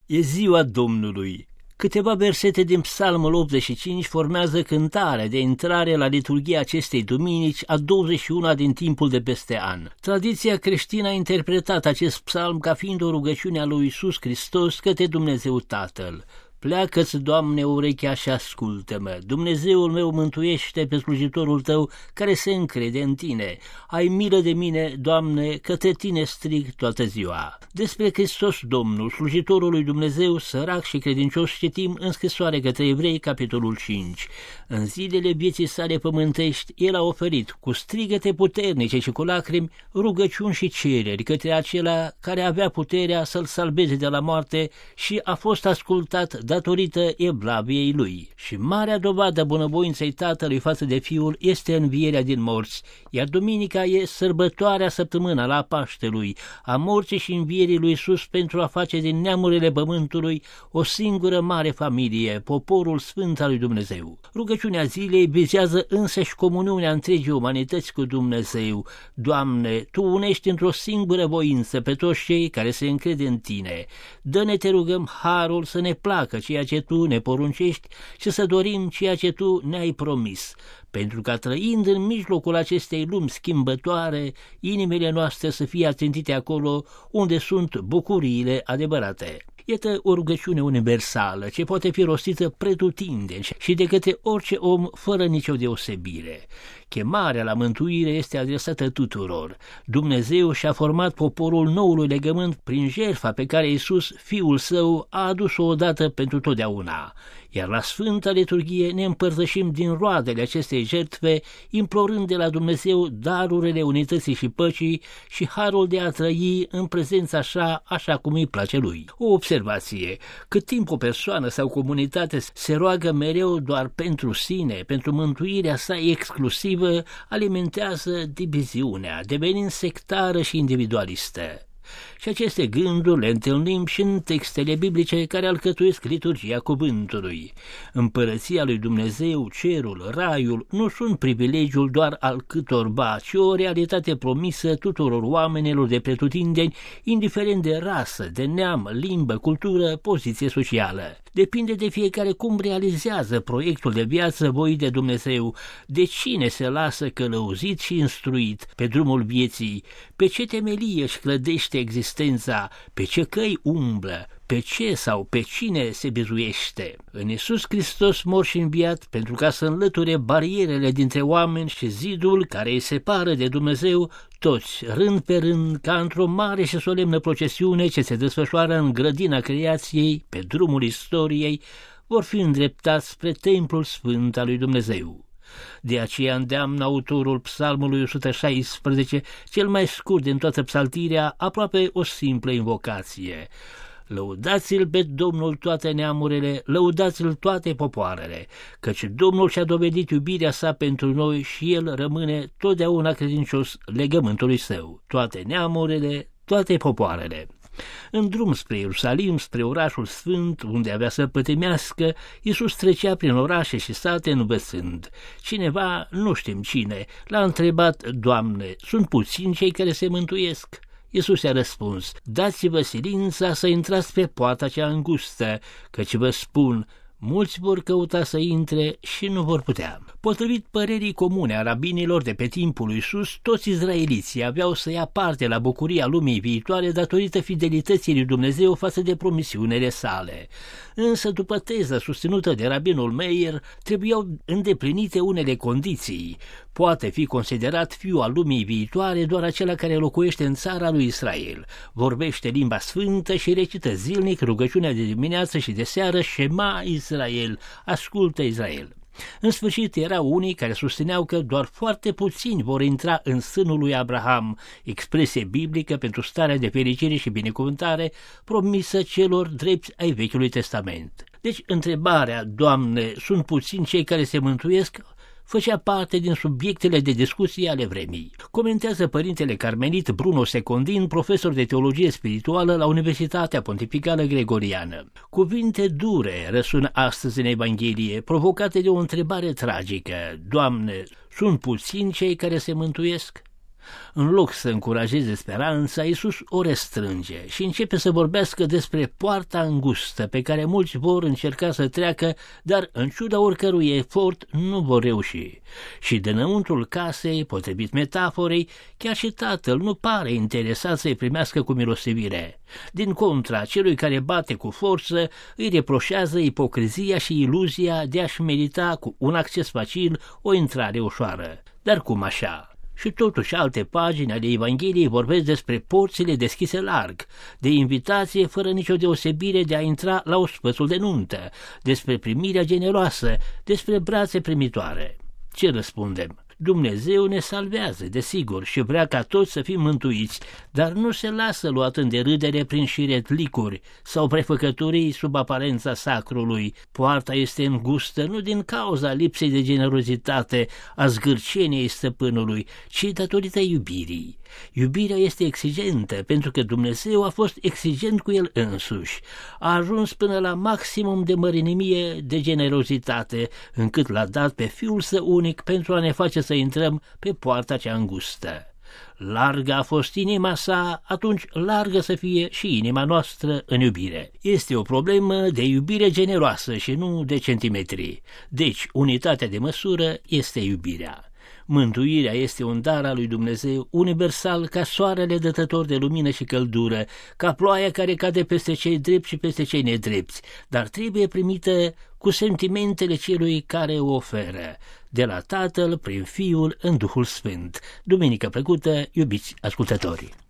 E ziua Domnului. Câteva versete din Psalmul 85 formează cântarea de intrare la liturghia acestei duminici, a 21-a din timpul de peste an. Tradiția creștină a interpretat acest psalm ca fiind o rugăciune a lui Iisus Hristos către Dumnezeu Tatăl. Pleacă-ți, Doamne, urechea și ascultă-mă. Dumnezeul meu, mântuiește pe slujitorul tău care se încrede în tine. Ai milă de mine, Doamne, către tine strig toată ziua. Despre Hristos Domnul, slujitorul lui Dumnezeu, sărac și credincios, citim în scrisoare către Evrei, capitolul 5. În zilele vieții sale pământești, el a oferit cu strigăte puternice și cu lacrimi rugăciuni și cereri către acela care avea puterea să-l salveze de la moarte și a fost ascultat datorită evlaviei lui. Și marea dovadă bunăvoinței Tatălui față de Fiul este învierea din morți, iar duminica e sărbătoarea săptămânală a Paștelui, a morții și învierii lui Iisus pentru a face din neamurile pământului o singură mare familie, poporul sfânt al lui Dumnezeu. Rugăciunea zilei vizează însăși comuniunea întregii umanități cu Dumnezeu. Doamne, Tu unești într-o singură voință pe toți cei care se încred în Tine. Dă-ne, te rugăm, harul să ne placă ceea ce Tu ne poruncești și să dorim ceea ce Tu ne-ai promis, pentru ca trăind în mijlocul acestei lumi schimbătoare, inimile noastre să fie ațintite acolo unde sunt bucuriile adevărate. Iată o rugăciune universală ce poate fi rostită pretutindeni și de către orice om fără nicio deosebire. Chemarea la mântuire este adresată tuturor. Dumnezeu și-a format poporul noului legământ prin jertfa pe care Iisus, Fiul Său, a adus-o odată pentru totdeauna. Iar la Sfânta Liturghie ne împărtășim din roadele acestei jertfe, implorând de la Dumnezeu darurile unității și păcii și harul de a trăi în prezența așa cum îi place Lui. O observație: cât timp o persoană sau comunitate se roagă mereu doar pentru sine, pentru mântuirea sa exclusivă, alimentează diviziunea, devenind sectară și individualistă. Și aceste gânduri le întâlnim și în textele biblice care alcătuiesc liturgia cuvântului. Împărăția lui Dumnezeu, cerul, raiul, nu sunt privilegiul doar al câtorva, ci o realitate promisă tuturor oamenilor de pretutindeni, indiferent de rasă, de neam, limbă, cultură, poziție socială. Depinde de fiecare cum realizează proiectul de viață voit de Dumnezeu, de cine se lasă călăuzit și instruit pe drumul vieții, pe ce temelie își clădește existența, pe ce căi umblă, pe ce sau pe cine se bizuiește. În Iisus Hristos mor și înviat pentru ca să înlăture barierele dintre oameni și zidul care îi separă de Dumnezeu, toți, rând pe rând, ca într-o mare și solemnă procesiune ce se desfășoară în grădina creației, pe drumul istoriei, vor fi îndreptați spre templul sfânt al lui Dumnezeu. De aceea îndeamnă autorul Psalmului 116, cel mai scurt din toată psaltirea, aproape o simplă invocație. Lăudați-l pe Domnul toate neamurile, lăudați-l toate popoarele, căci Domnul și-a dovedit iubirea sa pentru noi și el rămâne totdeauna credincios legământului său, toate neamurile, toate popoarele. În drum spre Ierusalim, spre orașul sfânt, unde avea să pătimească, Iisus trecea prin orașe și sate învățând. Cineva, nu știm cine, l-a întrebat: Doamne, sunt puțini cei care se mântuiesc? Iisus i-a răspuns: dați-vă silința să intrați pe poarta cea îngustă, căci vă spun, mulți vor căuta să intre și nu vor putea. Potrivit părerii comune a rabinilor de pe timpul lui Iisus, toți izraeliții aveau să ia parte la bucuria lumii viitoare datorită fidelității lui Dumnezeu față de promisiunile sale. Însă, după teza susținută de rabinul Meir, trebuiau îndeplinite unele condiții. Poate fi considerat fiul al lumii viitoare doar acela care locuiește în țara lui Israel, vorbește limba sfântă și recită zilnic rugăciunea de dimineață și de seară, Shema Israel, ascultă Israel. În sfârșit, erau unii care susțineau că doar foarte puțini vor intra în sânul lui Abraham, expresie biblică pentru starea de fericire și binecuvântare promisă celor drepți ai Vechiului Testament. Deci, întrebarea, Doamne, sunt puțini cei care se mântuiesc, făcea parte din subiectele de discuție ale vremii. Comentează părintele carmelit Bruno Secondin, profesor de teologie spirituală la Universitatea Pontificală Gregoriană. Cuvinte dure răsună astăzi în Evanghelie, provocate de o întrebare tragică: Doamne, sunt puțini cei care se mântuiesc? În loc să încurajeze speranța, Iisus o restrânge și începe să vorbească despre poarta îngustă pe care mulți vor încerca să treacă, dar în ciuda oricărui efort nu vor reuși. Și dinăuntrul casei, potrivit metaforei, chiar și tatăl nu pare interesat să-i primească cu milostivire. Din contra, celui care bate cu forță îi reproșează ipocrizia și iluzia de a-și merita cu un acces facil o intrare ușoară. Dar cum așa? Și totuși alte pagini ale Evangheliei vorbesc despre porțile deschise larg, de invitație fără nicio deosebire de a intra la ospățul de nuntă, despre primirea generoasă, despre brațe primitoare. Ce răspundem? Dumnezeu ne salvează, desigur, și vrea ca toți să fim mântuiți, dar nu se lasă luat în derâdere prin șiretlicuri sau prefăcăturii sub aparența sacrului. Poarta este îngustă nu din cauza lipsei de generozitate a zgârceniei stăpânului, ci datorită iubirii. Iubirea este exigentă pentru că Dumnezeu a fost exigent cu el însuși. A ajuns până la maximum de mărinimie, de generozitate, încât l-a dat pe Fiul Său unic pentru a ne face să intrăm pe poarta cea îngustă. Largă a fost inima sa, atunci largă să fie și inima noastră în iubire. Este o problemă de iubire generoasă și nu de centimetri. Deci, unitatea de măsură este iubirea. Mântuirea este un dar al lui Dumnezeu universal, ca soarele dătător de lumină și căldură, ca ploaia care cade peste cei drepți și peste cei nedrepți, dar trebuie primită cu sentimentele celui care o oferă, de la Tatăl, prin Fiul, în Duhul Sfânt. Duminică plăcută, iubiți ascultători!